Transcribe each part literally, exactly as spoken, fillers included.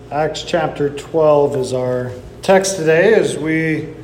Acts chapter twelve is our text today as we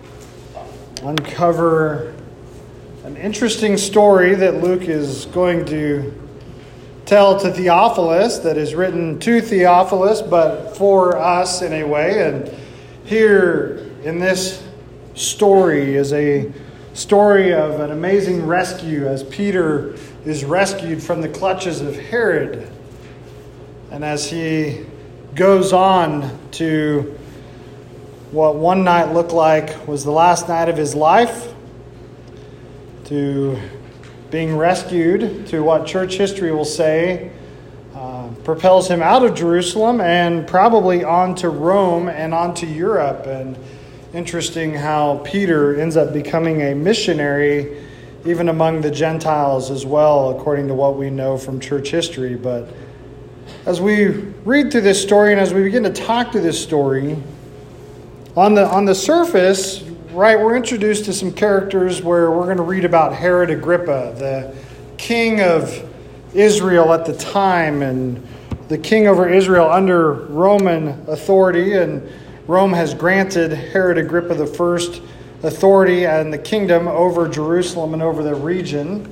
uncover an interesting story that Luke is going to tell to Theophilus, that is written to Theophilus, but for us in a way. And here in this story is a story of an amazing rescue as Peter is rescued from the clutches of Herod. And as he goes on to what one night looked like was the last night of his life, to being rescued, to what church history will say uh, propels him out of Jerusalem and probably on to Rome and on to Europe. And interesting how Peter ends up becoming a missionary even among the Gentiles as well, according to what we know from church history. But as we read through this story and as we begin to talk through this story, on the on the surface, right, we're introduced to some characters where we're going to read about Herod Agrippa, the king of Israel at the time, and the king over Israel under Roman authority. And Rome has granted Herod Agrippa the first authority and the kingdom over Jerusalem and over the region.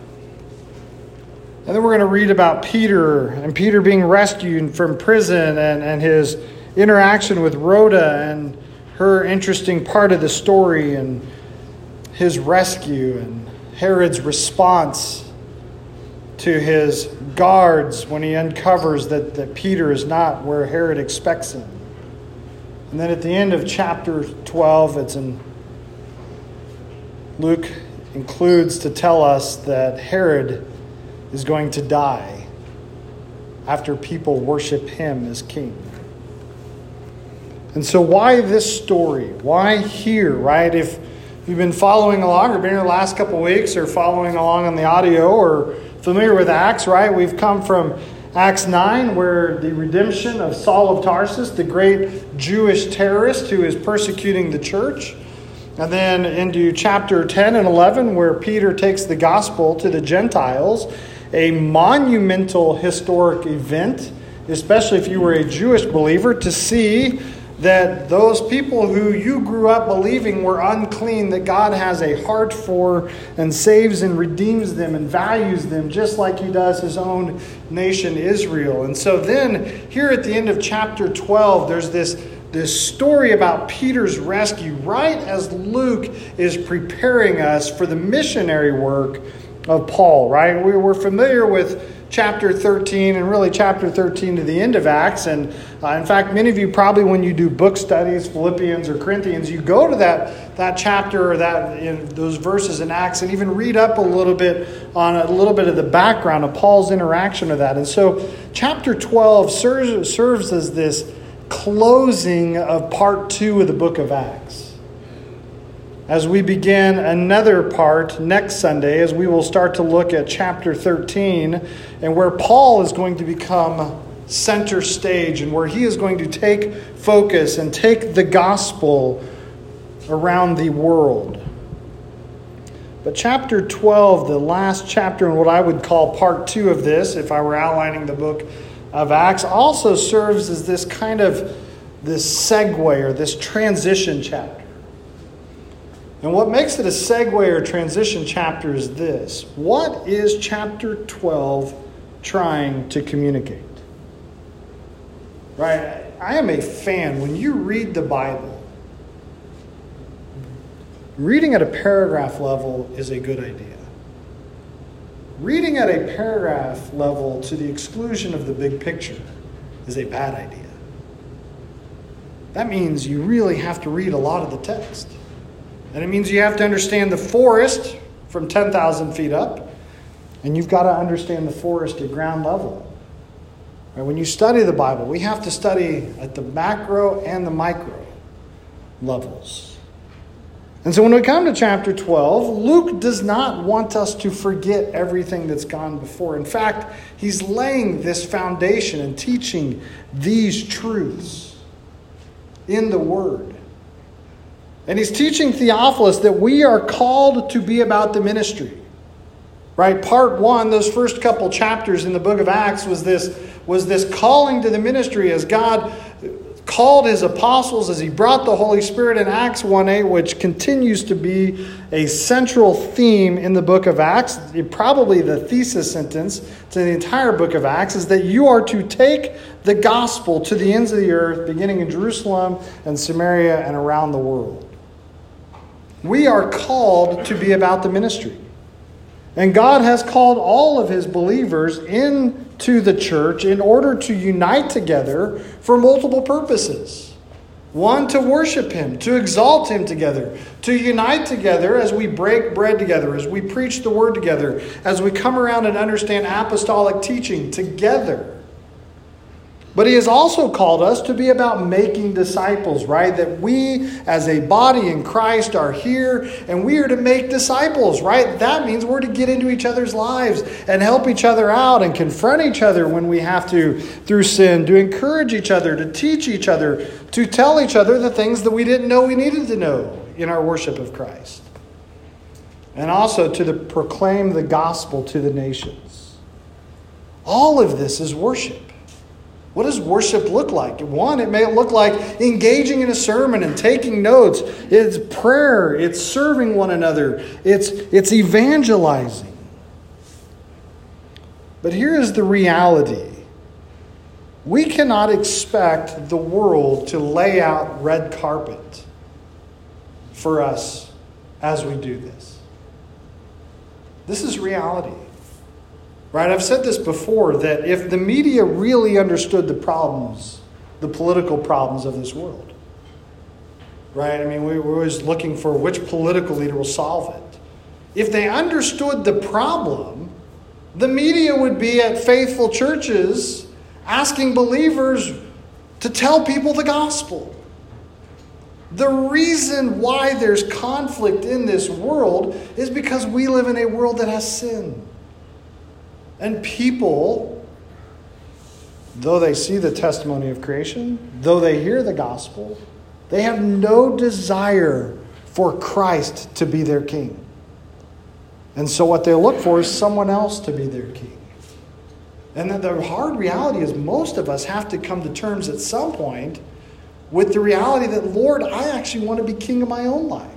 And then we're going to read about Peter and Peter being rescued from prison and, and his interaction with Rhoda and her interesting part of the story and his rescue and Herod's response to his guards when he uncovers that, that Peter is not where Herod expects him. And then at the end of chapter twelve, it's in Luke includes to tell us that Herod is going to die after people worship him as king. And so why this story? Why here, right? If you've been following along or been here the last couple of weeks or following along on the audio or familiar with Acts, right? We've come from Acts nine, where the redemption of Saul of Tarsus, the great Jewish terrorist who is persecuting the church. And then into chapter ten and eleven, where Peter takes the gospel to the Gentiles, a monumental historic event, especially if you were a Jewish believer, to see that those people who you grew up believing were unclean, that God has a heart for and saves and redeems them and values them just like he does his own nation Israel. And so then here at the end of chapter twelve, there's this, this story about Peter's rescue right as Luke is preparing us for the missionary work of Paul, right? We were familiar with chapter thirteen and really chapter thirteen to the end of Acts. And uh, in fact, many of you probably when you do book studies, Philippians or Corinthians, you go to that, that chapter or that you know, those verses in Acts and even read up a little bit on a little bit of the background of Paul's interaction with that. And so chapter twelve serves, serves as this closing of part two of the book of Acts. As we begin another part next Sunday, as we will start to look at chapter thirteen and where Paul is going to become center stage and where he is going to take focus and take the gospel around the world. But chapter twelve, the last chapter and what I would call part two of this, if I were outlining the book of Acts, also serves as this kind of this segue or this transition chapter. And what makes it a segue or transition chapter is this. What is chapter twelve trying to communicate? Right? I am a fan. When you read the Bible, reading at a paragraph level is a good idea. Reading at a paragraph level to the exclusion of the big picture is a bad idea. That means you really have to read a lot of the text. And it means you have to understand the forest from ten thousand feet up, and you've got to understand the forest at ground level. Right? When you study the Bible, we have to study at the macro and the micro levels. And so when we come to chapter twelve, Luke does not want us to forget everything that's gone before. In fact, he's laying this foundation and teaching these truths in the Word. And he's teaching Theophilus that we are called to be about the ministry. Right? Part one, those first couple chapters in the book of Acts was this was this calling to the ministry as God called his apostles, as he brought the Holy Spirit in Acts one eight, which continues to be a central theme in the book of Acts. Probably the thesis sentence to the entire book of Acts is that you are to take the gospel to the ends of the earth, beginning in Jerusalem and Samaria and around the world. We are called to be about the ministry. And God has called all of his believers into the church in order to unite together for multiple purposes. One, to worship him, to exalt him together, to unite together as we break bread together, as we preach the word together, as we come around and understand apostolic teaching together. But he has also called us to be about making disciples, right? That we as a body in Christ are here and we are to make disciples, right? That means we're to get into each other's lives and help each other out and confront each other when we have to through sin, to encourage each other, to teach each other, to tell each other the things that we didn't know we needed to know in our worship of Christ. And also to the, proclaim the gospel to the nations. All of this is worship. What does worship look like? One, it may look like engaging in a sermon and taking notes. It's prayer. It's serving one another. It's, it's evangelizing. But here is the reality. We cannot expect the world to lay out red carpet for us as we do this. This is reality. Right? I've said this before, that if the media really understood the problems, the political problems of this world, right? I mean, we we're always looking for which political leader will solve it. If they understood the problem, the media would be at faithful churches asking believers to tell people the gospel. The reason why there's conflict in this world is because we live in a world that has sin. And people, though they see the testimony of creation, though they hear the gospel, they have no desire for Christ to be their king. And so what they look for is someone else to be their king. And the hard reality is most of us have to come to terms at some point with the reality that, Lord, I actually want to be king of my own life.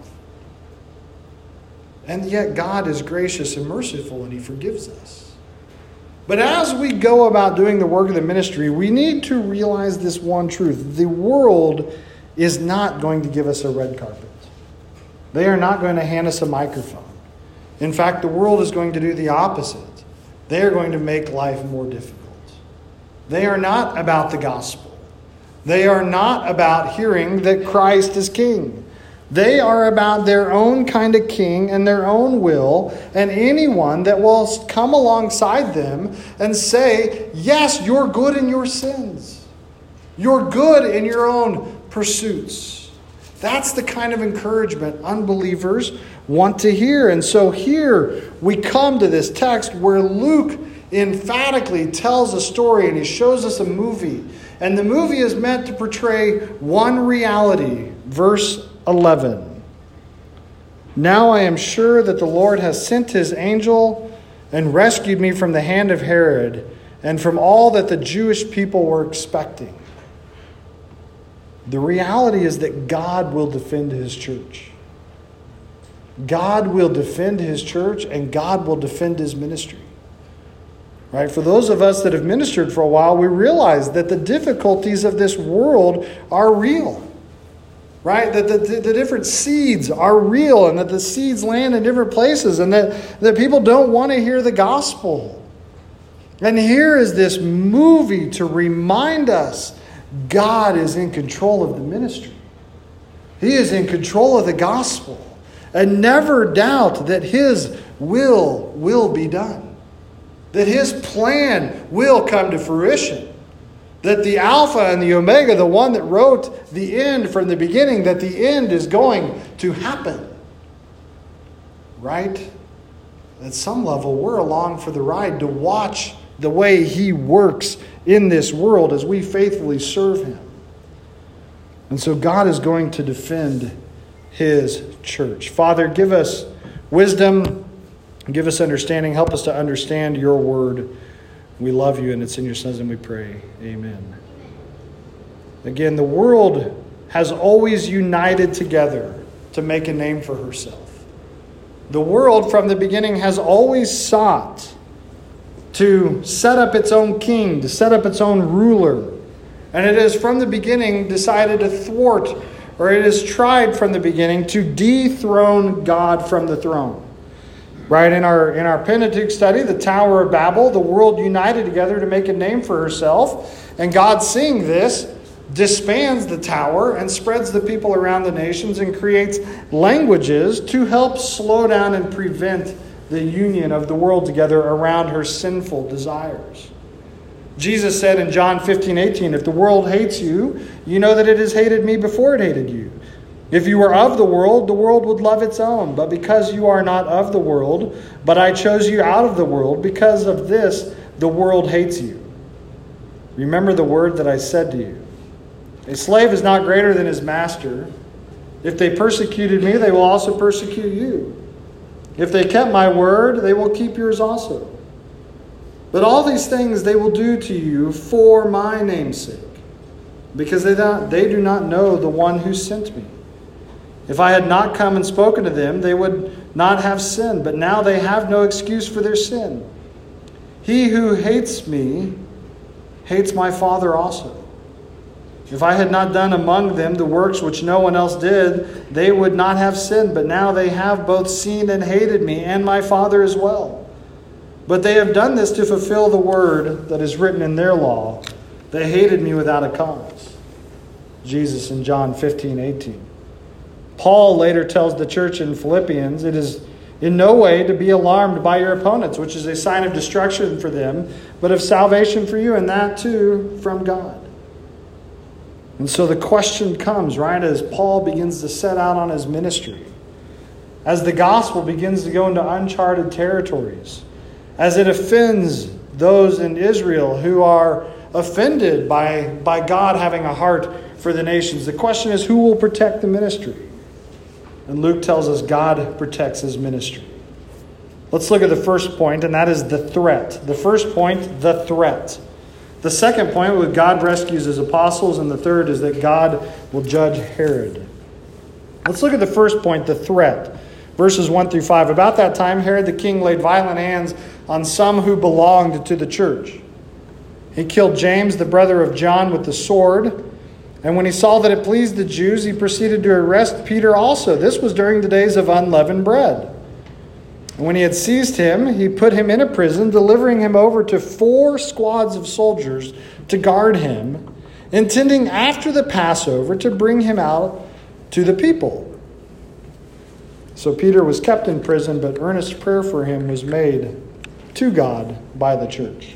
And yet God is gracious and merciful and he forgives us. But as we go about doing the work of the ministry, we need to realize this one truth. The world is not going to give us a red carpet. They are not going to hand us a microphone. In fact, the world is going to do the opposite. They are going to make life more difficult. They are not about the gospel. They are not about hearing that Christ is king. They are about their own kind of king and their own will, and anyone that will come alongside them and say, yes, you're good in your sins. You're good in your own pursuits. That's the kind of encouragement unbelievers want to hear. And so here we come to this text where Luke emphatically tells a story and he shows us a movie. And the movie is meant to portray one reality. Verse eleven. Now I am sure that the Lord has sent his angel and rescued me from the hand of Herod and from all that the Jewish people were expecting. The reality is that God will defend his church. God will defend his church and God will defend his ministry. Right? For those of us that have ministered for a while, we realize that the difficulties of this world are real. Right? That the, the, the different seeds are real and that the seeds land in different places and that, that people don't want to hear the gospel. And here is this movie to remind us God is in control of the ministry. He is in control of the gospel. And never doubt that his will will be done. That his plan will come to fruition. That the Alpha and the Omega, the one that wrote the end from the beginning, that the end is going to happen. Right? At some level, we're along for the ride to watch the way he works in this world as we faithfully serve him. And so God is going to defend his church. Father, give us wisdom, give us understanding, help us to understand your word. We love you, and it's in your Son's name we pray. Amen. Again, the world has always united together to make a name for herself. The world from the beginning has always sought to set up its own king, to set up its own ruler. And it has from the beginning decided to thwart, or it has tried from the beginning to dethrone God from the throne. Right, in our in our Pentateuch study, the Tower of Babel, the world united together to make a name for herself. And God, seeing this, disbands the tower and spreads the people around the nations and creates languages to help slow down and prevent the union of the world together around her sinful desires. Jesus said in John fifteen eighteen, if the world hates you, you know that it has hated me before it hated you. If you were of the world, the world would love its own. But because you are not of the world, but I chose you out of the world, because of this, the world hates you. Remember the word that I said to you. A slave is not greater than his master. If they persecuted me, they will also persecute you. If they kept my word, they will keep yours also. But all these things they will do to you for my name's sake, because they don't, they do not know the one who sent me. If I had not come and spoken to them, they would not have sinned, but now they have no excuse for their sin. He who hates me hates my Father also. If I had not done among them the works which no one else did, they would not have sinned, but now they have both seen and hated me, and my Father as well. But they have done this to fulfill the word that is written in their law. They hated me without a cause. Jesus in John fifteen eighteen. Paul later tells the church in Philippians, it is in no way to be alarmed by your opponents, which is a sign of destruction for them, but of salvation for you, and that too from God. And so the question comes, right, as Paul begins to set out on his ministry, as the gospel begins to go into uncharted territories, as it offends those in Israel who are offended by, by God having a heart for the nations. The question is, who will protect the ministry? And Luke tells us God protects his ministry. Let's look at the first point, and that is the threat. The first point, the threat. The second point, with God rescues his apostles, and the third is that God will judge Herod. Let's look at the first point, the threat. Verses one through five. About that time, Herod the king laid violent hands on some who belonged to the church. He killed James, the brother of John, with the sword. And when he saw that it pleased the Jews, he proceeded to arrest Peter also. This was during the days of unleavened bread. And when he had seized him, he put him in a prison, delivering him over to four squads of soldiers to guard him, intending after the Passover to bring him out to the people. So Peter was kept in prison, but earnest prayer for him was made to God by the church.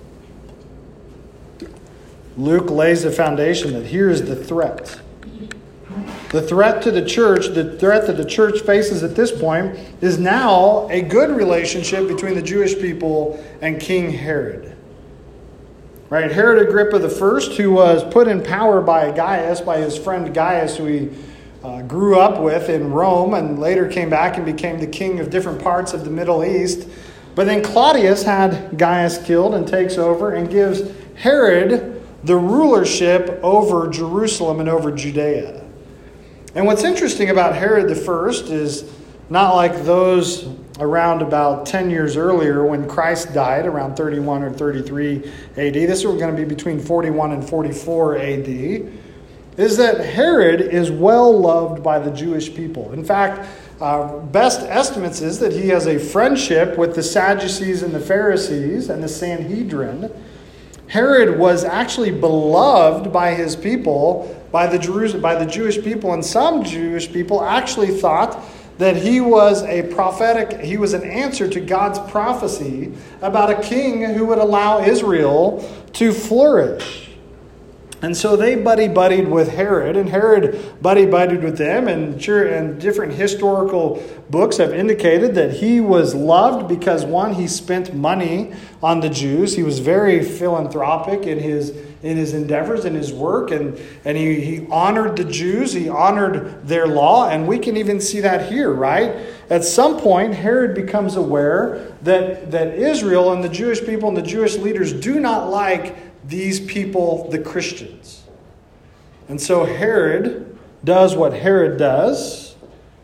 Luke lays the foundation that here is the threat. The threat to the church, the threat that the church faces at this point, is now a good relationship between the Jewish people and King Herod. Right? Herod Agrippa the First, who was put in power by Gaius, by his friend Gaius, who he uh, grew up with in Rome and later came back and became the king of different parts of the Middle East. But then Claudius had Gaius killed and takes over and gives Herod the rulership over Jerusalem and over Judea. And what's interesting about Herod the First is not like those around about ten years earlier when Christ died, around thirty-one or thirty-three A D. This is going to be between forty-one and forty-four A D. Is that Herod is well loved by the Jewish people. In fact, uh, best estimates is that he has a friendship with the Sadducees and the Pharisees and the Sanhedrin. Herod was actually beloved by his people, by the Jerusalem, by the Jewish people, and some Jewish people actually thought that he was a prophetic, he was an answer to God's prophecy about a king who would allow Israel to flourish. And so they buddy-buddied with Herod, and Herod buddy-buddied with them. And sure, and different historical books have indicated that he was loved because, one, he spent money on the Jews. He was very philanthropic in his in his endeavors, in his work, and, and he, he honored the Jews. He honored their law, and we can even see that here, right? At some point, Herod becomes aware that, that Israel and the Jewish people and the Jewish leaders do not like these people, the Christians. And so Herod does what Herod does,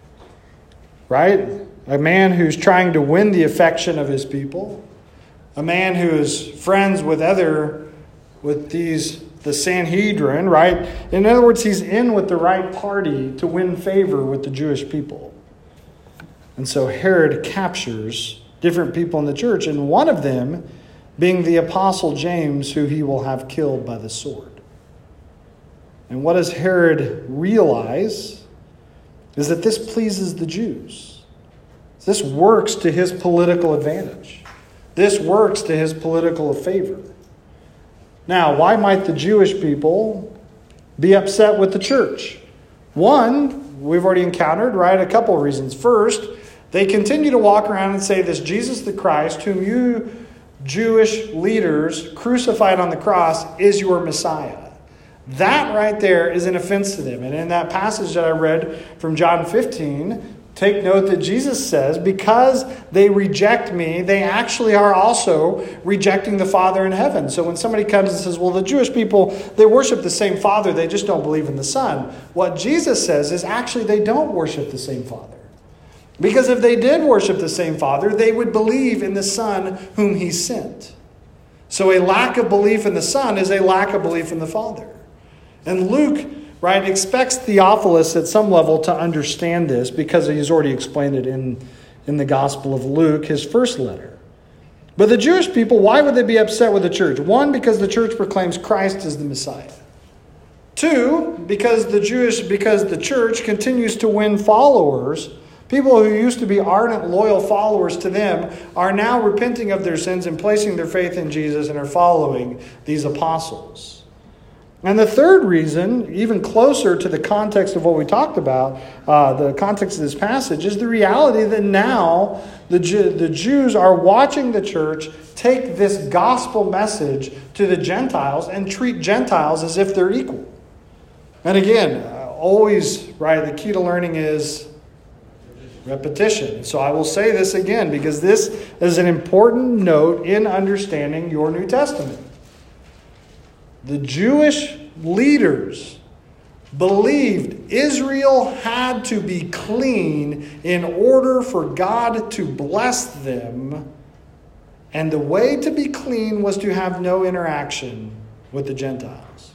right? A man who's trying to win the affection of his people, a man who is friends with other, with these, the Sanhedrin, right? In other words, he's in with the right party to win favor with the Jewish people. And so Herod captures different people in the church, and one of them being the Apostle James, who he will have killed by the sword. And what does Herod realize is that this pleases the Jews. This works to his political advantage. This works to his political favor. Now, why might the Jewish people be upset with the church? One, we've already encountered, right? A couple of reasons. First, they continue to walk around and say this Jesus the Christ, whom you Jewish leaders crucified on the cross, is your Messiah. That right there is an offense to them. And in that passage that I read from John fifteen, take note that Jesus says, because they reject me, they actually are also rejecting the Father in heaven. So when somebody comes and says, well, the Jewish people, they worship the same Father, they just don't believe in the Son. What Jesus says is actually they don't worship the same Father. Because if they did worship the same Father, they would believe in the Son whom he sent. So a lack of belief in the Son is a lack of belief in the Father. And Luke, right, expects Theophilus at some level to understand this because he's already explained it in, in the Gospel of Luke, his first letter. But the Jewish people, why would they be upset with the church? One, because the church proclaims Christ as the Messiah. Two, because the Jewish, because the church continues to win followers. People who used to be ardent, loyal followers to them are now repenting of their sins and placing their faith in Jesus and are following these apostles. And the third reason, even closer to the context of what we talked about, uh, the context of this passage, is the reality that now the, Jew, the Jews are watching the church take this gospel message to the Gentiles and treat Gentiles as if they're equal. And again, uh, always, right, the key to learning is repetition. So I will say this again because this is an important note in understanding your New Testament. The Jewish leaders believed Israel had to be clean in order for God to bless them. And the way to be clean was to have no interaction with the Gentiles.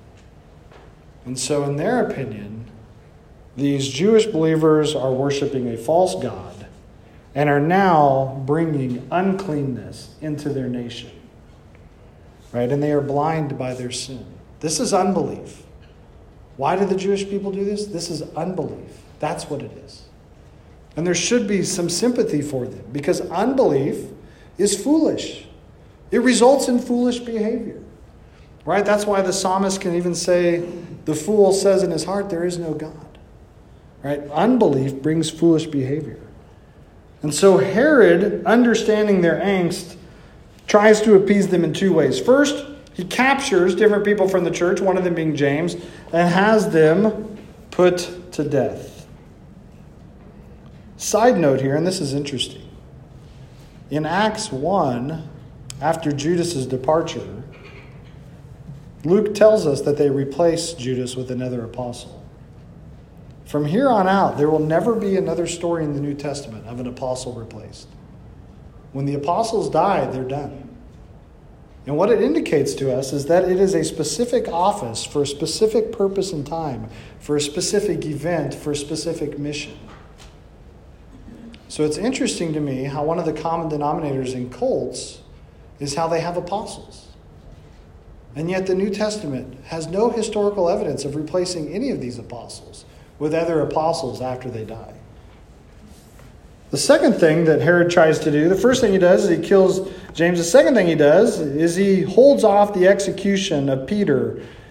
And so in their opinion, these Jewish believers are worshiping a false god and are now bringing uncleanness into their nation. Right? And they are blind by their sin. This is unbelief. Why do the Jewish people do this? This is unbelief. That's what it is. And there should be some sympathy for them because unbelief is foolish. It results in foolish behavior. Right? That's why the psalmist can even say, the fool says in his heart, there is no God. Right? Unbelief brings foolish behavior. And so Herod, understanding their angst, tries to appease them in two ways. First, he captures different people from the church, one of them being James, and has them put to death. Side note here, and this is interesting. In Acts one, after Judas's departure, Luke tells us that they replaced Judas with another apostle. From here on out, there will never be another story in the New Testament of an apostle replaced. When the apostles die, they're done. And what it indicates to us is that it is a specific office for a specific purpose and time, for a specific event, for a specific mission. So it's interesting to me how one of the common denominators in cults is how they have apostles. And yet the New Testament has no historical evidence of replacing any of these apostles with other apostles after they die. The second thing that Herod tries to do, the first thing he does is he kills James. The second thing he does is he holds off the execution of Peter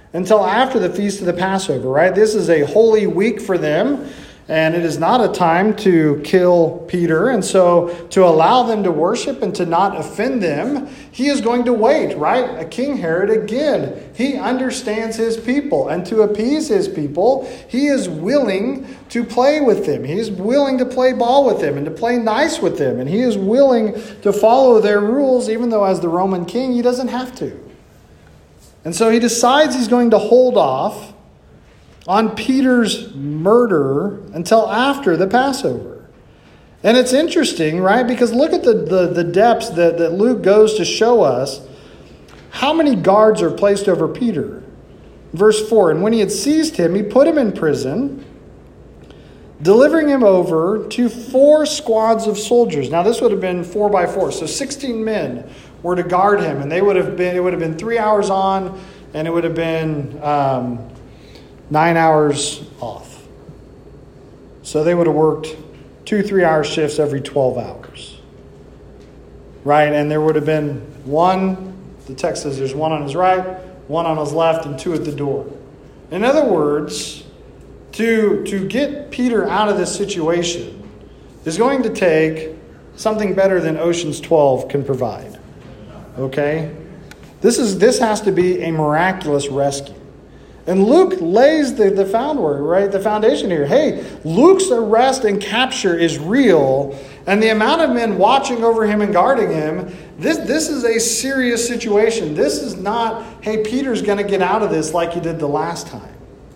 until after the feast of the Passover, right? This is a holy week for them, and it is not a time to kill Peter. And so to allow them to worship and to not offend them, he is going to wait, right? A King Herod, again, he understands his people. And to appease his people, he is willing to play with them. He is willing to play ball with them and to play nice with them. And he is willing to follow their rules, even though as the Roman king, he doesn't have to. And so he decides he's going to hold off on Peter's murder until after the Passover. And it's interesting, right? Because look at the, the, the depths that, that Luke goes to show us. How many guards are placed over Peter? Verse four, and when he had seized him, he put him in prison, delivering him over to four squads of soldiers. Now this would have been four by four, so sixteen men were to guard him, and they would have been, it would have been three hours on, and it would have been um, nine hours off. So they would have worked two three-hour shifts every twelve hours. Right? And there would have been one, the text says there's one on his right, one on his left, and two at the door. In other words, to, to get Peter out of this situation is going to take something better than Ocean's twelve can provide. Okay? This is this has to be a miraculous rescue. And Luke lays the, the foundwork, right? The foundation here. Hey, Luke's arrest and capture is real, and the amount of men watching over him and guarding him, this, this is a serious situation. This is not, hey, Peter's going to get out of this like he did the last time.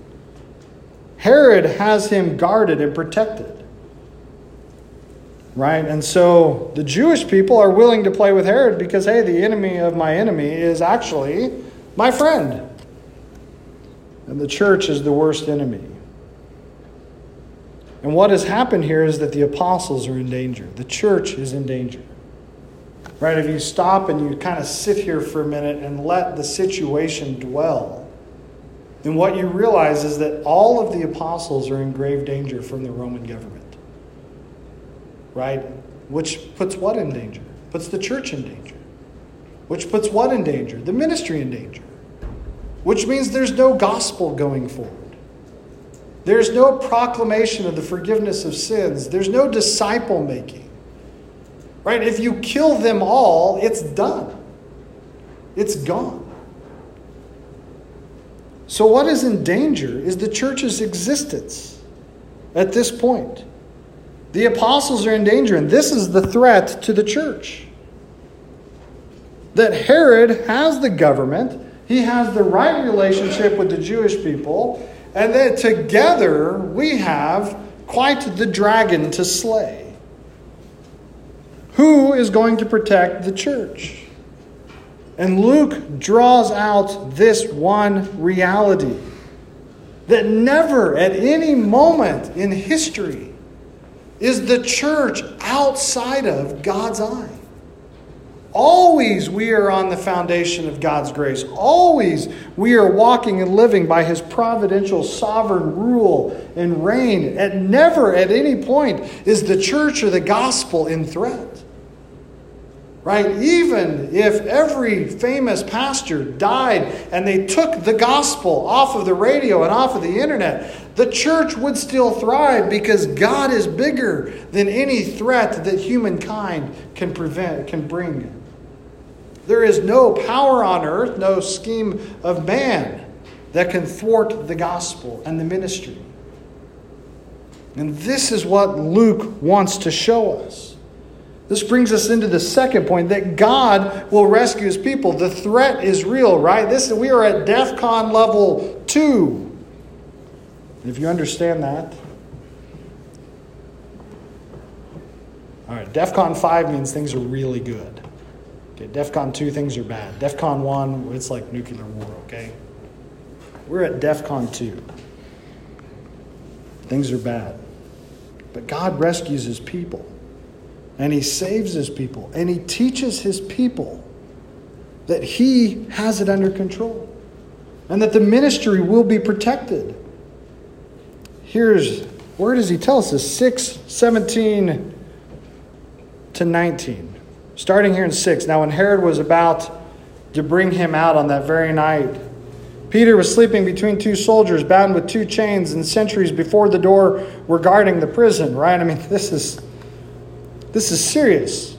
Herod has him guarded and protected. Right? And so the Jewish people are willing to play with Herod because, hey, the enemy of my enemy is actually my friend. And the church is the worst enemy. And what has happened here is that the apostles are in danger. The church is in danger. Right? If you stop and you kind of sit here for a minute and let the situation dwell, then what you realize is that all of the apostles are in grave danger from the Roman government. Right? Which puts what in danger? Puts the church in danger. Which puts what in danger? The ministry in danger. Which means there's no gospel going forward. There's no proclamation of the forgiveness of sins. There's no disciple making. Right? If you kill them all, it's done. It's gone. So what is in danger is the church's existence at this point. The apostles are in danger, and this is the threat to the church. That Herod has the government, he has the right relationship with the Jewish people, and that together we have quite the dragon to slay. Who is going to protect the church? And Luke draws out this one reality, that never at any moment in history is the church outside of God's eye. Always we are on the foundation of God's grace. Always we are walking and living by His providential sovereign rule and reign. And never at any point is the church or the gospel in threat. Right? Even if every famous pastor died and they took the gospel off of the radio and off of the internet, the church would still thrive because God is bigger than any threat that humankind can prevent, can bring. There is no power on earth, no scheme of man that can thwart the gospel and the ministry. And this is what Luke wants to show us. This brings us into the second point, that God will rescue His people. The threat is real, right? This we are at DEFCON level two. If you understand that. All right, DEFCON five means things are really good. Okay, DEFCON two, things are bad. DEFCON one, it's like nuclear war, okay? We're at DEFCON two. Things are bad. But God rescues His people. And He saves His people. And He teaches His people that He has it under control. And that the ministry will be protected. Here's, where does He tell us this? six, seventeen to nineteen. Starting here in six. Now when Herod was about to bring Him out on that very night, Peter was sleeping between two soldiers, bound with two chains, and sentries before the door were guarding the prison, right? I mean, this is, this is serious.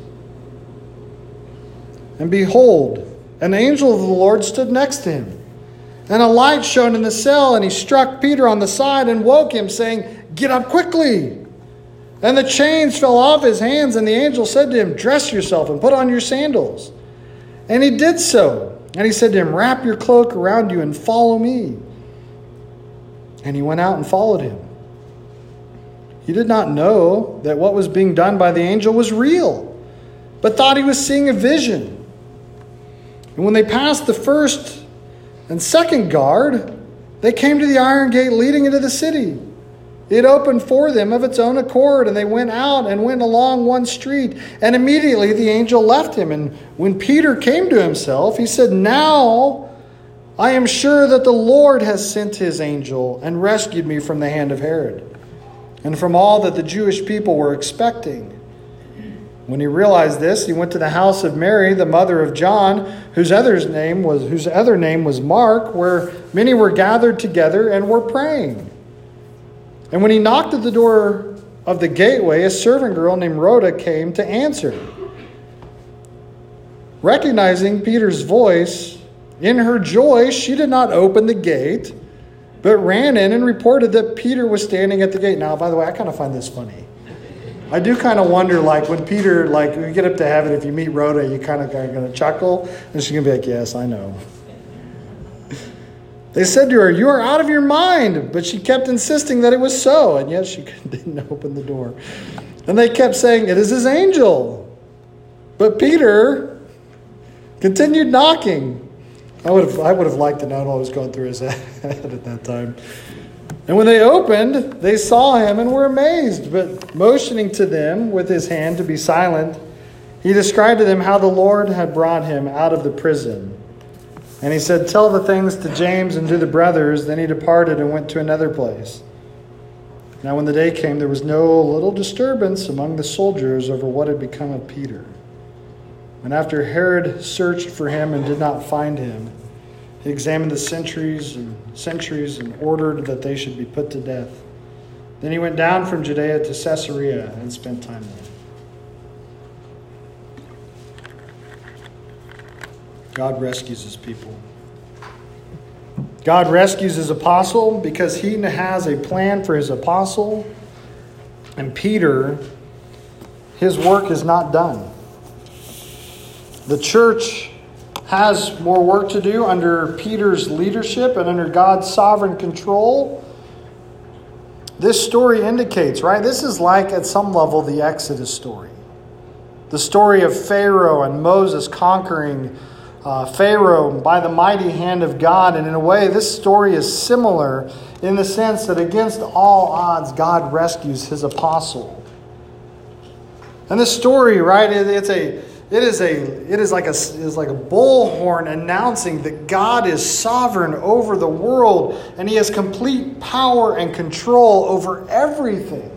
And behold, an angel of the Lord stood next to him. And a light shone in the cell, and he struck Peter on the side and woke him, saying, "Get up quickly." And the chains fell off his hands, and the angel said to him, "Dress yourself and put on your sandals." And he did so. And he said to him, "Wrap your cloak around you and follow me." And he went out and followed him. He did not know that what was being done by the angel was real, but thought he was seeing a vision. And when they passed the first and second guard, they came to the iron gate leading into the city. It opened for them of its own accord, and they went out and went along one street. And immediately the angel left him. And when Peter came to himself, he said, "Now I am sure that the Lord has sent his angel and rescued me from the hand of Herod, and from all that the Jewish people were expecting." When he realized this, he went to the house of Mary, the mother of John, whose other name was whose other name was Mark, where many were gathered together and were praying. And when he knocked at the door of the gateway, a servant girl named Rhoda came to answer. Recognizing Peter's voice, in her joy, she did not open the gate, but ran in and reported that Peter was standing at the gate. Now, by the way, I kind of find this funny. I do kind of wonder, like, when Peter, like, when you get up to heaven, if you meet Rhoda, you kind of are going to chuckle, and she's going to be like, "Yes, I know." They said to her, "You are out of your mind." But she kept insisting that it was so, and yet she didn't open the door. And they kept saying, "It is his angel." But Peter continued knocking. I would have, I would have liked to know what was going through his head at that time. And when they opened, they saw him and were amazed. But motioning to them with his hand to be silent, he described to them how the Lord had brought him out of the prison. And he said, "Tell the things to James and to the brothers." Then he departed and went to another place. Now when the day came, there was no little disturbance among the soldiers over what had become of Peter. And after Herod searched for him and did not find him, he examined the sentries and sentries and ordered that they should be put to death. Then he went down from Judea to Caesarea and spent time there. God rescues his people. God rescues his apostle because he has a plan for his apostle. And Peter, his work is not done. The church has more work to do under Peter's leadership and under God's sovereign control. This story indicates, right? This is like, at some level, the Exodus story. The story of Pharaoh and Moses conquering Uh, Pharaoh by the mighty hand of God. And in a way, this story is similar in the sense that against all odds, God rescues his apostle. And this story, right, it, it's a, it is a, it is like a, it is like a bullhorn announcing that God is sovereign over the world and he has complete power and control over everything.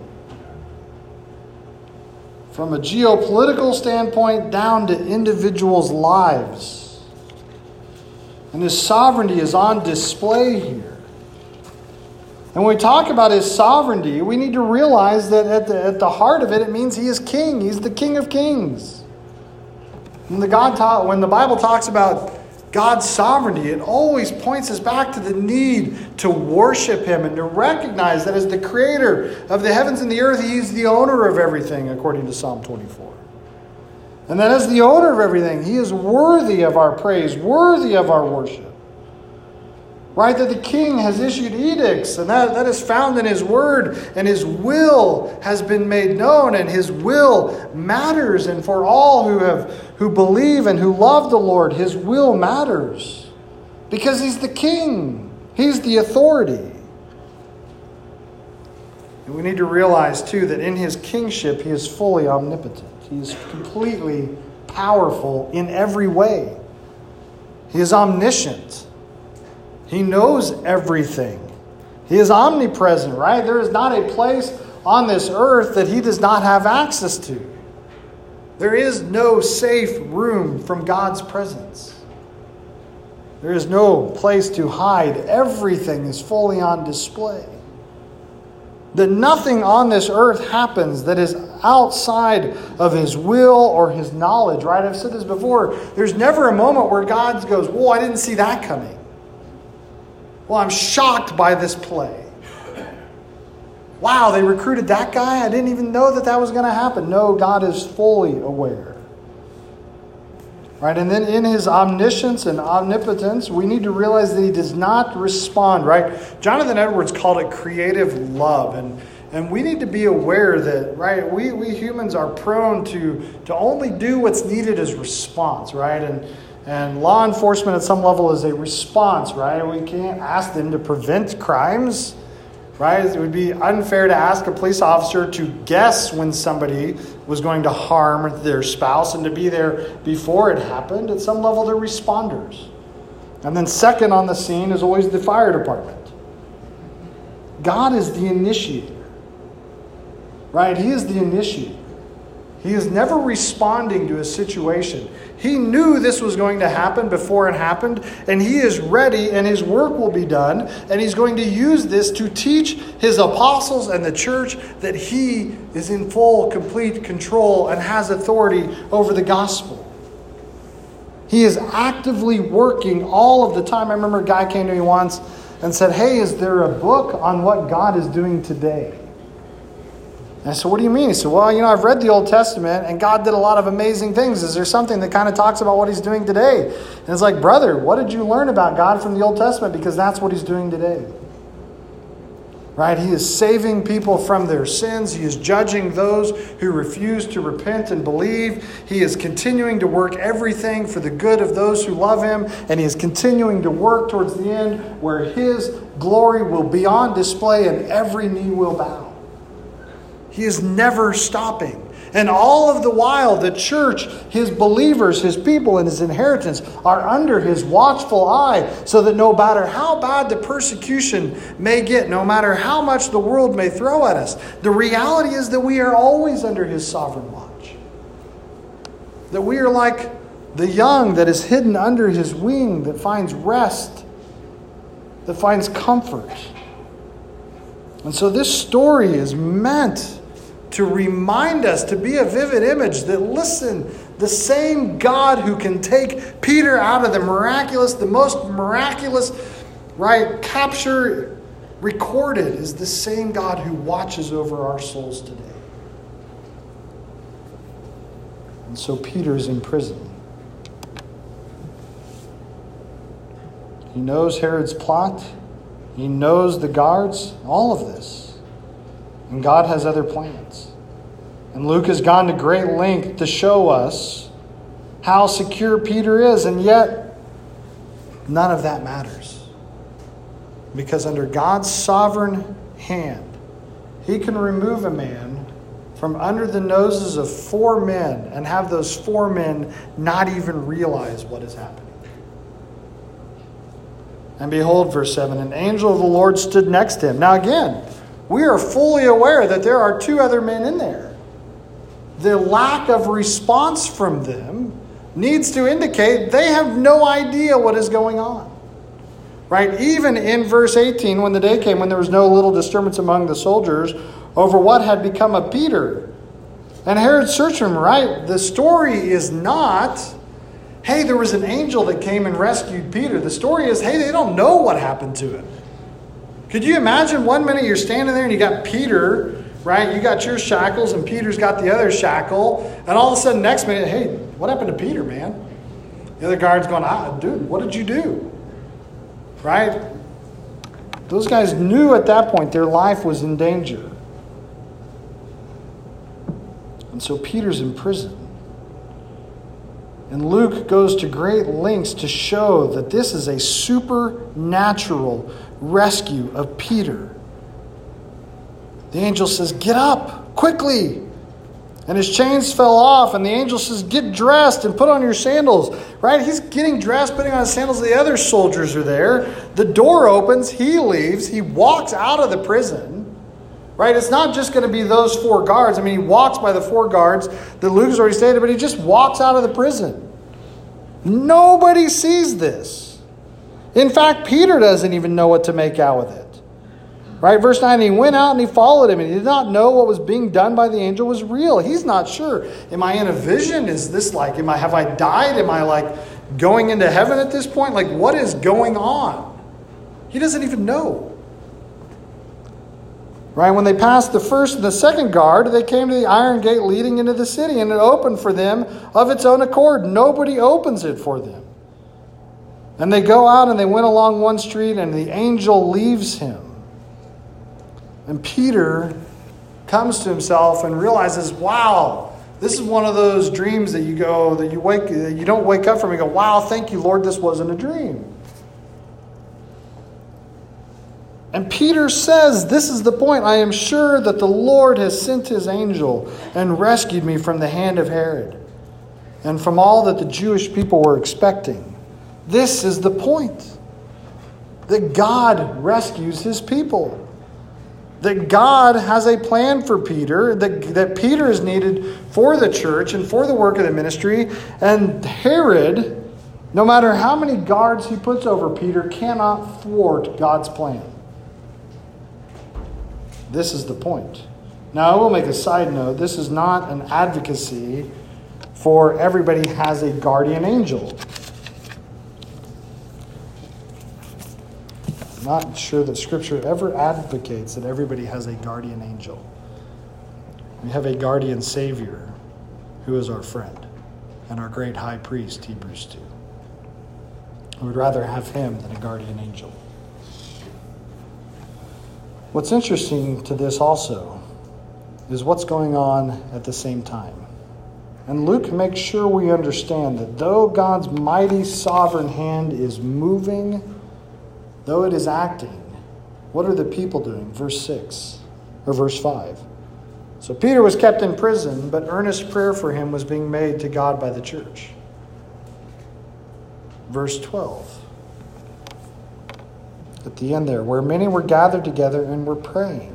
From a geopolitical standpoint down to individuals' lives. And his sovereignty is on display here. And when we talk about his sovereignty, we need to realize that at the, at the heart of it, it means he is king. He's the King of Kings. When the, God ta- when the Bible talks about God's sovereignty, it always points us back to the need to worship him and to recognize that as the creator of the heavens and the earth, he is the owner of everything, according to Psalm twenty-four. And that as the owner of everything, he is worthy of our praise, worthy of our worship. Right? That the king has issued edicts, and that, that is found in his word, and his will has been made known, and his will matters. And for all who have who believe and who love the Lord, his will matters. Because he's the king. He's the authority. And we need to realize, too, that in his kingship, he is fully omnipotent. He is completely powerful in every way. He is omniscient. He knows everything. He is omnipresent, right? There is not a place on this earth that he does not have access to. There is no safe room from God's presence. There is no place to hide. Everything is fully on display. That nothing on this earth happens that is outside of his will or his knowledge, right? I've said this before. There's never a moment where God goes, whoa, I didn't see that coming. Well, I'm shocked by this play. Wow, they recruited that guy? I didn't even know that that was going to happen. No, God is fully aware. Right? And then in his omniscience and omnipotence, we need to realize that he does not respond, right? Jonathan Edwards called it creative love. And, and we need to be aware that, right, we, we humans are prone to, to only do what's needed as response, right? And, and law enforcement at some level is a response, right? We can't ask them to prevent crimes, right? It would be unfair to ask a police officer to guess when somebody was going to harm their spouse and to be there before it happened. At some level, they're responders. And then second on the scene is always the fire department. God is the initiator, right? He is the initiator. He is never responding to a situation. He knew this was going to happen before it happened, and he is ready, and his work will be done, and he's going to use this to teach his apostles and the church that he is in full, complete control and has authority over the gospel. He is actively working all of the time. I remember a guy came to me once and said, hey, is there a book on what God is doing today? And I said, what do you mean? He said, well, you know, I've read the Old Testament and God did a lot of amazing things. Is there something that kind of talks about what he's doing today? And it's like, brother, what did you learn about God from the Old Testament? Because that's what he's doing today. Right? He is saving people from their sins. He is judging those who refuse to repent and believe. He is continuing to work everything for the good of those who love him. And he is continuing to work towards the end where his glory will be on display and every knee will bow. He is never stopping. And all of the while, the church, his believers, his people, and his inheritance are under his watchful eye, so that no matter how bad the persecution may get, no matter how much the world may throw at us, the reality is that we are always under his sovereign watch. That we are like the young that is hidden under his wing, that finds rest, that finds comfort. And so this story is meant to remind us, to be a vivid image that, listen, the same God who can take Peter out of the miraculous, the most miraculous, right, capture recorded, is the same God who watches over our souls today. And so Peter is in prison. He knows Herod's plot. He knows the guards, all of this. And God has other plans. And Luke has gone to great length to show us how secure Peter is. And yet, none of that matters. Because under God's sovereign hand, he can remove a man from under the noses of four men and have those four men not even realize what is happening. And behold, verse seven, an angel of the Lord stood next to him. Now again, we are fully aware that there are two other men in there. The lack of response from them needs to indicate they have no idea what is going on. Right? Even in verse eighteen, when the day came when there was no little disturbance among the soldiers over what had become of Peter. And Herod searched for him, right? The story is not, hey, there was an angel that came and rescued Peter. The story is, hey, they don't know what happened to him. Could you imagine one minute you're standing there and you got Peter, right? You got your shackles and Peter's got the other shackle. And all of a sudden, next minute, hey, what happened to Peter, man? The other guard's going, ah, dude, what did you do? Right? Those guys knew at that point their life was in danger. And so Peter's in prison. And Luke goes to great lengths to show that this is a supernatural rescue of Peter. The angel says, get up quickly. And his chains fell off. And the angel says, get dressed and put on your sandals. Right? He's getting dressed, putting on his sandals. The other soldiers are there. The door opens. He leaves. He walks out of the prison. Right? It's not just going to be those four guards. I mean, he walks by the four guards that Luke has already stated, but he just walks out of the prison. Nobody sees this. In fact, Peter doesn't even know what to make out with it. Right? Verse nine, he went out and he followed him, and he did not know what was being done by the angel was real. He's not sure. Am I in a vision? Is this like, am I, have I died? Am I like going into heaven at this point? Like, what is going on? He doesn't even know. Right? When they passed the first and the second guard, they came to the iron gate leading into the city, and it opened for them of its own accord. Nobody opens it for them. And they go out and they went along one street, and the angel leaves him. And Peter comes to himself and realizes, wow, this is one of those dreams that you go, that you wake, that you don't wake up from and go, wow, thank you, Lord, this wasn't a dream. And Peter says, this is the point. I am sure that the Lord has sent his angel and rescued me from the hand of Herod and from all that the Jewish people were expecting. This is the point. That God rescues his people. That God has a plan for Peter, that, that Peter is needed for the church and for the work of the ministry. And Herod, no matter how many guards he puts over Peter, cannot thwart God's plan. This is the point. Now, I will make a side note. This is not an advocacy for everybody has a guardian angel. Not sure that Scripture ever advocates that everybody has a guardian angel. We have a guardian Savior who is our friend and our great high priest, Hebrews two. We would rather have him than a guardian angel. What's interesting to this also is what's going on at the same time. And Luke makes sure we understand that though God's mighty sovereign hand is moving, though it is acting, what are the people doing? Verse six, or verse five. So Peter was kept in prison, but earnest prayer for him was being made to God by the church. Verse twelve. At the end there, where many were gathered together and were praying.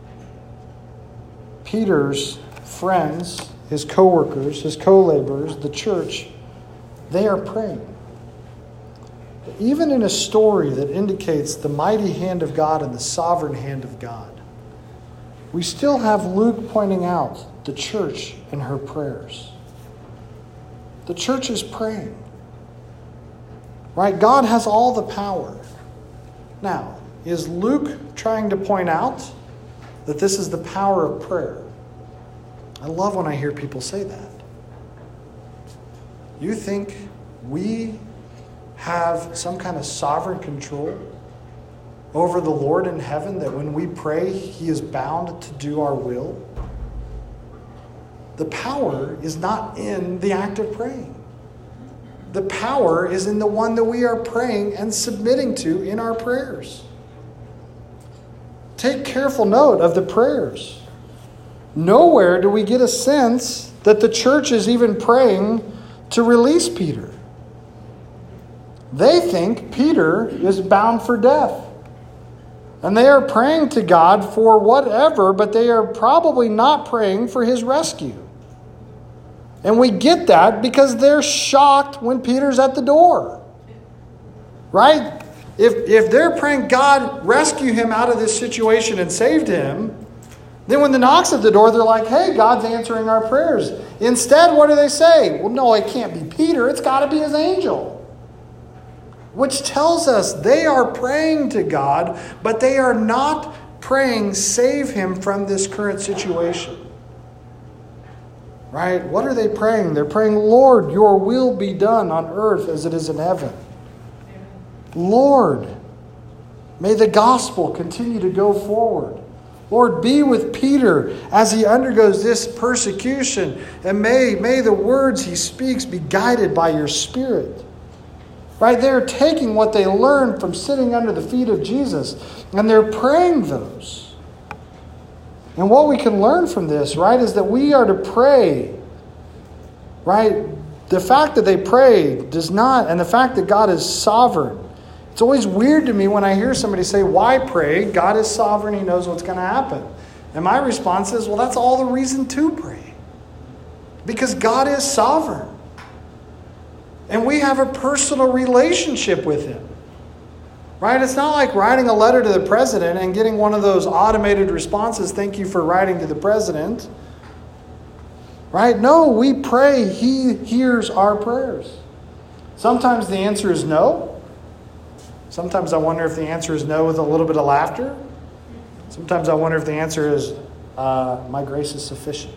Peter's friends, his co-workers, his co-laborers, the church, they are praying. Even in a story that indicates the mighty hand of God and the sovereign hand of God, we still have Luke pointing out the church and her prayers. The church is praying. Right? God has all the power. Now, is Luke trying to point out that this is the power of prayer? I love when I hear people say that. You think we have some kind of sovereign control over the Lord in heaven, that when we pray, he is bound to do our will? The power is not in the act of praying. The power is in the one that we are praying and submitting to in our prayers. Take careful note of the prayers. Nowhere do we get a sense that the church is even praying to release Peter. They think Peter is bound for death. And they are praying to God for whatever, but they are probably not praying for his rescue. And we get that because they're shocked when Peter's at the door. Right? If, if they're praying, God, rescue him out of this situation and saved him, then when the knock's at the door, they're like, hey, God's answering our prayers. Instead, what do they say? Well, no, it can't be Peter. It's got to be his angel. Which tells us they are praying to God, but they are not praying, save him from this current situation. Right? What are they praying? They're praying, Lord, your will be done on earth as it is in heaven. Lord, may the gospel continue to go forward. Lord, be with Peter as he undergoes this persecution. And may, may the words he speaks be guided by your Spirit. Right? They're taking what they learned from sitting under the feet of Jesus, and they're praying those. And what we can learn from this, right, is that we are to pray, right? The fact that they pray does not, and the fact that God is sovereign. It's always weird to me when I hear somebody say, why pray? God is sovereign. He knows what's going to happen. And my response is, well, that's all the reason to pray. Because God is sovereign. And we have a personal relationship with him. Right? It's not like writing a letter to the president and getting one of those automated responses, thank you for writing to the president. Right? No, we pray. He hears our prayers. Sometimes the answer is no. Sometimes I wonder if the answer is no with a little bit of laughter. Sometimes I wonder if the answer is, uh, my grace is sufficient.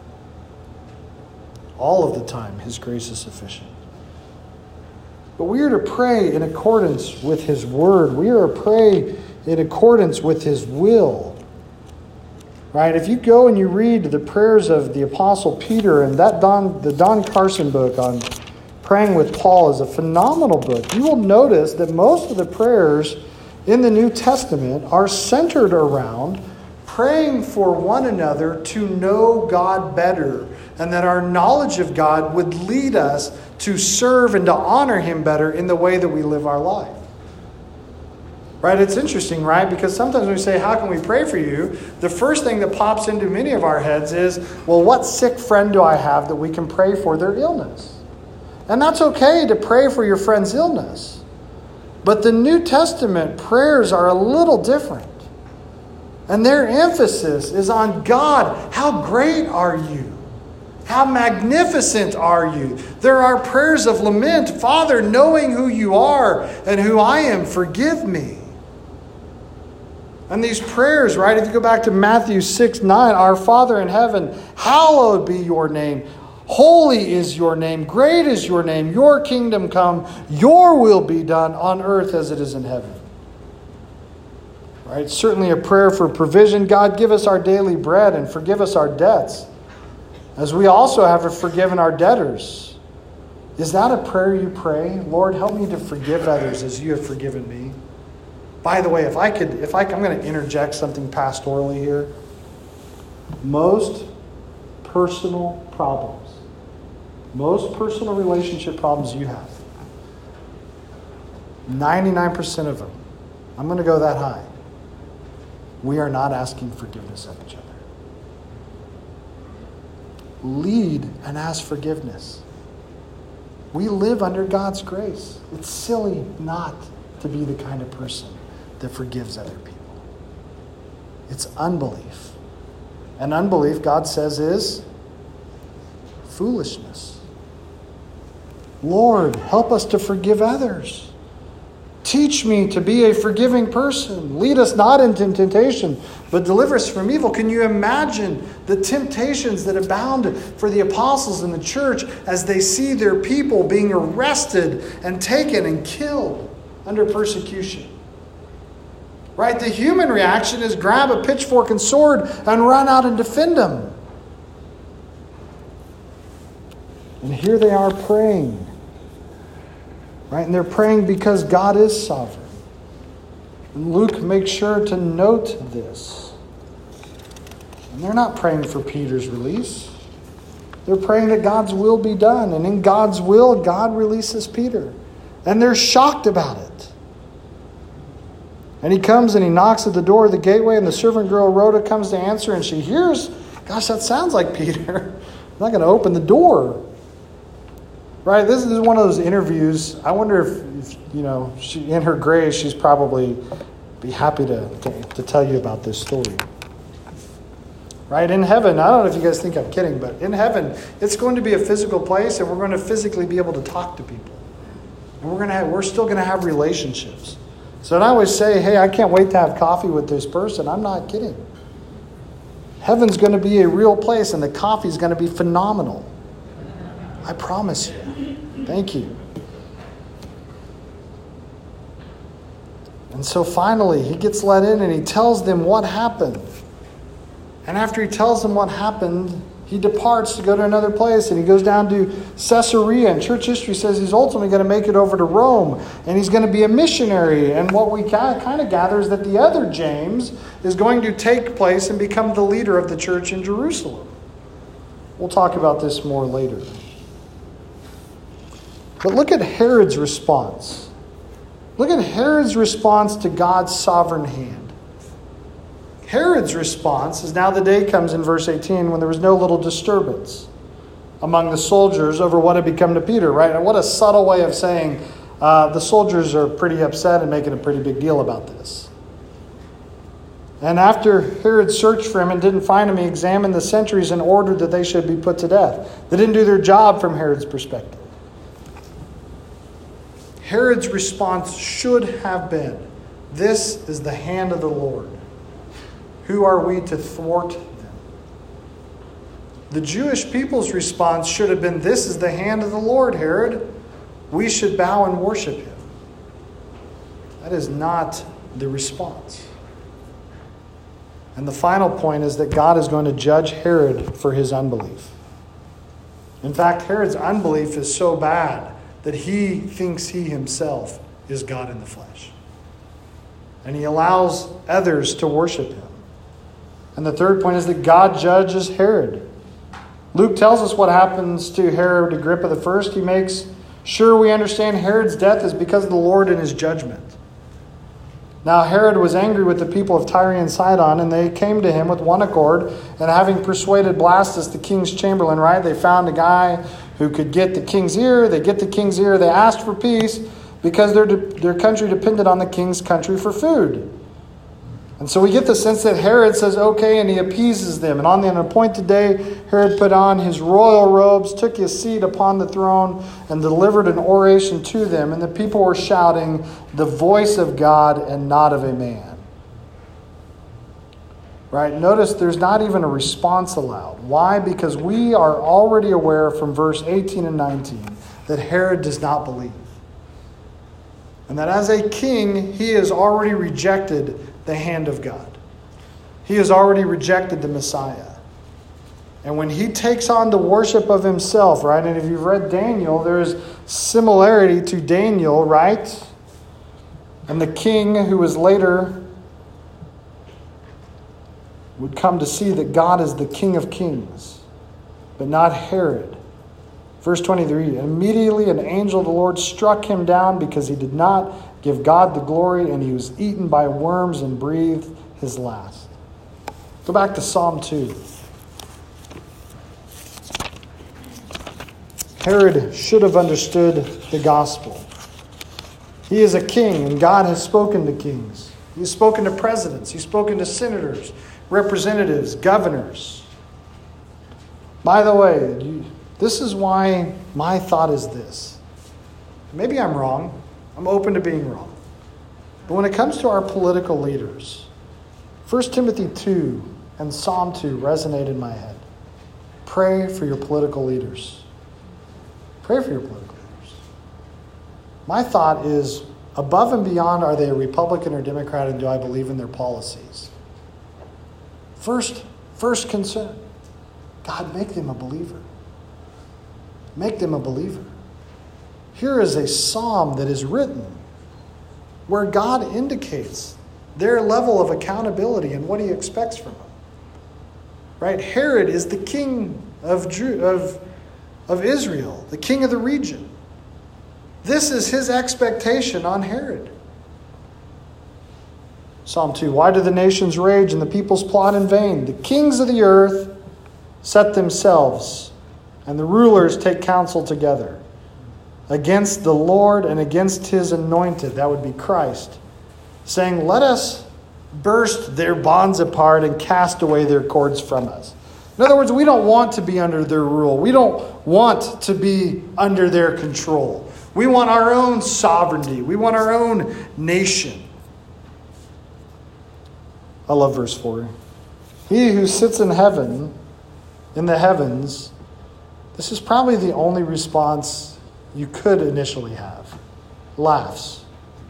All of the time, His grace is sufficient. But we are to pray in accordance with His word. We are to pray in accordance with His will. Right? If you go and you read the prayers of the Apostle Peter, and that Don, the Don Carson book on Praying with Paul is a phenomenal book. You will notice that most of the prayers in the New Testament are centered around praying for one another to know God better, and that our knowledge of God would lead us to serve and to honor Him better in the way that we live our life. Right? It's interesting, right? Because sometimes when we say, how can we pray for you? The first thing that pops into many of our heads is, well, what sick friend do I have that we can pray for their illness? And that's okay to pray for your friend's illness. But the New Testament prayers are a little different. And their emphasis is on God. How great are you? How magnificent are you? There are prayers of lament. Father, knowing who you are and who I am, forgive me. And these prayers, right, if you go back to Matthew six nine, our Father in heaven, hallowed be your name. Holy is your name. Great is your name. Your kingdom come. Your will be done on earth as it is in heaven. Right? Certainly a prayer for provision. God, give us our daily bread and forgive us our debts, as we also have forgiven our debtors. Is that a prayer you pray? Lord, help me to forgive others as you have forgiven me. By the way, if I could, if I, I'm going to interject something pastorally here. Most personal problems, most personal relationship problems you have, ninety-nine percent of them, I'm going to go that high, we are not asking forgiveness of each other. Lead and ask forgiveness. We live under God's grace. It's silly not to be the kind of person that forgives other people. It's unbelief. And unbelief, God says, is foolishness. Lord, help us to forgive others. Teach me to be a forgiving person. Lead us not into temptation, but deliver us from evil. Can you imagine the temptations that abound for the apostles in the church as they see their people being arrested and taken and killed under persecution? Right? The human reaction is grab a pitchfork and sword and run out and defend them. And here they are praying. Right? And they're praying because God is sovereign. And Luke makes sure to note this. And they're not praying for Peter's release. They're praying that God's will be done. And in God's will, God releases Peter. And they're shocked about it. And he comes and he knocks at the door of the gateway, and the servant girl Rhoda comes to answer, and she hears, gosh, that sounds like Peter. I'm not going to open the door. Right? This is one of those interviews. I wonder if, if you know, she, in her grave, she's probably be happy to, to, to tell you about this story. Right? In heaven, I don't know if you guys think I'm kidding, but in heaven, it's going to be a physical place, and we're going to physically be able to talk to people. And we're going to have, we're still going to have relationships. So when I always say, hey, I can't wait to have coffee with this person, I'm not kidding. Heaven's going to be a real place, and the coffee's going to be phenomenal. I promise you. Thank you. And so finally, he gets let in and he tells them what happened. And after he tells them what happened, he departs to go to another place, and he goes down to Caesarea. And church history says he's ultimately going to make it over to Rome, and he's going to be a missionary. And what we kind of gather is that the other James is going to take place and become the leader of the church in Jerusalem. We'll talk about this more later. But look at Herod's response. Look at Herod's response to God's sovereign hand. Herod's response is, now the day comes in verse eighteen when there was no little disturbance among the soldiers over what had become to Peter, right? And what a subtle way of saying, uh, the soldiers are pretty upset and making a pretty big deal about this. And after Herod searched for him and didn't find him, he examined the sentries and ordered that they should be put to death. They didn't do their job from Herod's perspective. Herod's response should have been, "This is the hand of the Lord. Who are we to thwart them?" The Jewish people's response should have been, "This is the hand of the Lord, Herod. We should bow and worship him." That is not the response. And the final point is that God is going to judge Herod for his unbelief. In fact, Herod's unbelief is so bad that he thinks he himself is God in the flesh. And he allows others to worship him. And the third point is that God judges Herod. Luke tells us what happens to Herod Agrippa the First. He makes sure we understand Herod's death is because of the Lord and his judgment. Now Herod was angry with the people of Tyre and Sidon, and they came to him with one accord, and having persuaded Blastus, the king's chamberlain, right, they found a guy who could get the king's ear. They get the king's ear. They asked for peace because their, their country depended on the king's country for food. And so we get the sense that Herod says, okay, and he appeases them. And on the appointed day, Herod put on his royal robes, took his seat upon the throne, and delivered an oration to them. And the people were shouting, "The voice of God and not of a man." Right? Notice there's not even a response allowed. Why? Because we are already aware from verse eighteen and nineteen that Herod does not believe. And that as a king, he has already rejected the hand of God. He has already rejected the Messiah. And when he takes on the worship of himself, right? And if you've read Daniel, there's similarity to Daniel, right? And the king who was later would come to see that God is the King of kings, but not Herod. Verse twenty-three, immediately an angel of the Lord struck him down because he did not give God the glory, and he was eaten by worms and breathed his last. Go back to Psalm two. Herod should have understood the gospel. He is a king, and God has spoken to kings. He's spoken to presidents. He's spoken to senators, representatives, governors. By the way, you, this is why my thought is this. Maybe I'm wrong. I'm open to being wrong. But when it comes to our political leaders, First Timothy two and Psalm two resonate in my head. Pray for your political leaders. Pray for your political leaders. My thought is, above and beyond, are they a Republican or Democrat, and do I believe in their policies? First, first concern, God, make them a believer. Make them a believer. Here is a psalm that is written where God indicates their level of accountability and what he expects from them. Right? Herod is the king of, Jew, of, of Israel, the king of the region. This is his expectation on Herod. Psalm two, why do the nations rage and the peoples plot in vain? The kings of the earth set themselves, and the rulers take counsel together against the Lord and against his anointed, that would be Christ, saying, let us burst their bonds apart and cast away their cords from us. In other words, we don't want to be under their rule. We don't want to be under their control. We want our own sovereignty. We want our own nation. I love verse four. He who sits in heaven, in the heavens, this is probably the only response you could initially have. Laughs.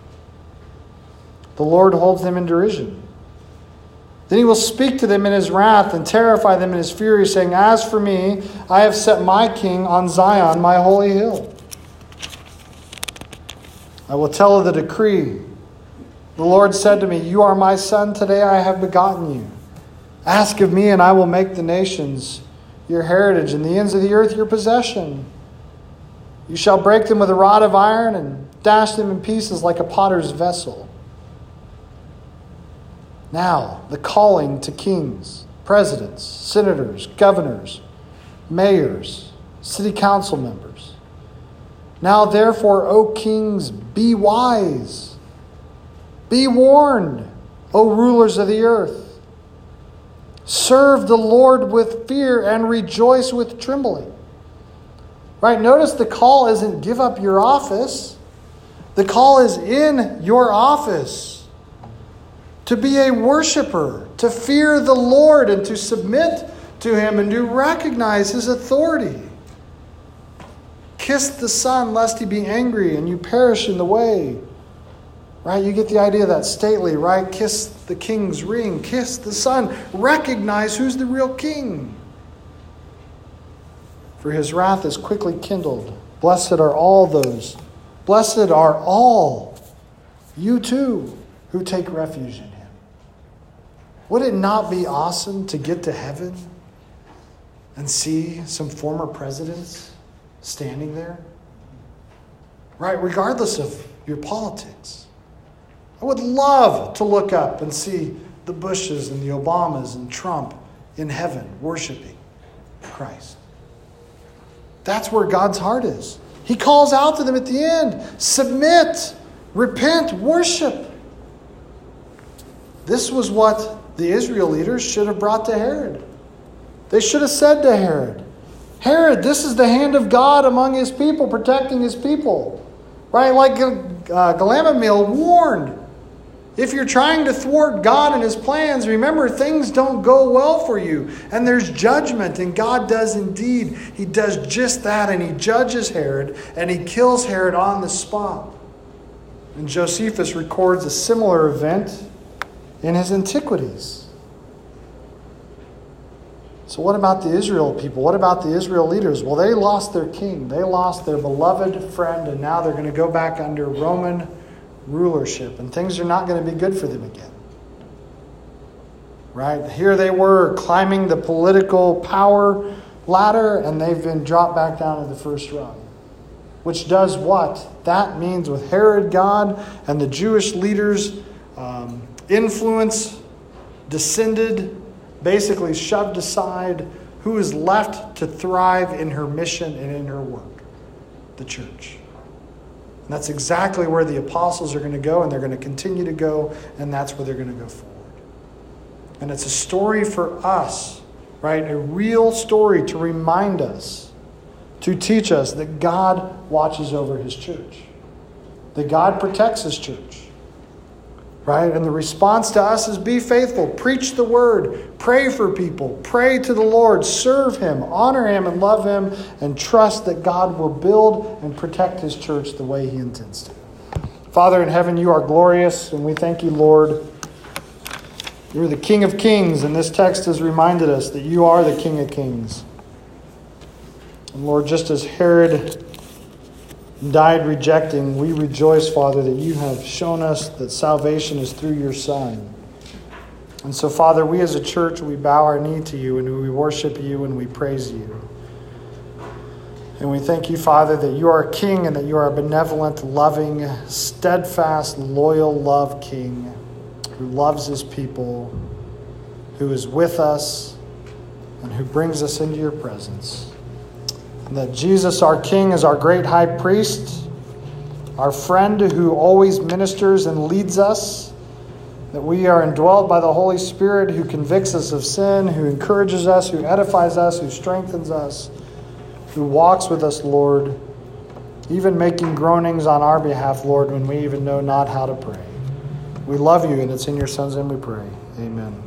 The Lord holds them in derision. Then he will speak to them in his wrath and terrify them in his fury, saying, as for me, I have set my king on Zion, my holy hill. I will tell of the decree. The Lord said to me, you are my son, today I have begotten you. Ask of me, and I will make the nations your heritage, and the ends of the earth your possession. You shall break them with a rod of iron and dash them in pieces like a potter's vessel. Now, the calling to kings, presidents, senators, governors, mayors, city council members. Now therefore, O kings, be wise. Be warned, O rulers of the earth. Serve the Lord with fear and rejoice with trembling. Right? Notice the call isn't give up your office. The call is in your office to be a worshiper, to fear the Lord and to submit to him and to recognize his authority. Kiss the Son lest he be angry and you perish in the way. Right? You get the idea of that stately, right? Kiss the king's ring. Kiss the Son. Recognize who's the real king. For his wrath is quickly kindled. Blessed are all those. Blessed are all, you too, who take refuge in him. Would it not be awesome to get to heaven and see some former presidents standing there? Right? Regardless of your politics. I would love to look up and see the Bushes and the Obamas and Trump in heaven worshiping Christ. That's where God's heart is. He calls out to them at the end, submit, repent, worship. This was what the Israel leaders should have brought to Herod. They should have said to Herod, Herod, this is the hand of God among his people, protecting his people. Right? Like uh, Gamaliel warned. If you're trying to thwart God and his plans, remember things don't go well for you. And there's judgment. And God does indeed. He does just that. And he judges Herod. And he kills Herod on the spot. And Josephus records a similar event in his Antiquities. So what about the Israel people? What about the Israel leaders? Well, they lost their king. They lost their beloved friend. And now they're going to go back under Roman rulership, and things are not going to be good for them again. Right? Here they were climbing the political power ladder, and they've been dropped back down to the first rung. Which does what? That means with Herod God and the Jewish leaders' um, influence descended, basically shoved aside, who is left to thrive in her mission and in her work? The church. And that's exactly where the apostles are going to go, and they're going to continue to go, and that's where they're going to go forward. And it's a story for us, right? A real story to remind us, to teach us that God watches over his church, that God protects his church, right? And the response to us is be faithful, preach the word, pray for people, pray to the Lord, serve him, honor him and love him, and trust that God will build and protect his church the way he intends to. Father in heaven, you are glorious, and we thank you, Lord. You're the King of Kings, and this text has reminded us that you are the King of Kings. And Lord, just as Herod died rejecting, we rejoice, Father, that you have shown us that salvation is through your Son. And so, Father, we as a church, we bow our knee to you, and we worship you, and we praise you. And we thank you, Father, that you are a king, and that you are a benevolent, loving, steadfast, loyal, love king who loves his people, who is with us, and who brings us into your presence. And that Jesus, our King, is our great high priest, our friend who always ministers and leads us. That we are indwelt by the Holy Spirit who convicts us of sin, who encourages us, who edifies us, who strengthens us, who walks with us, Lord, even making groanings on our behalf, Lord, when we even know not how to pray. We love you, and it's in your Son's name we pray. Amen.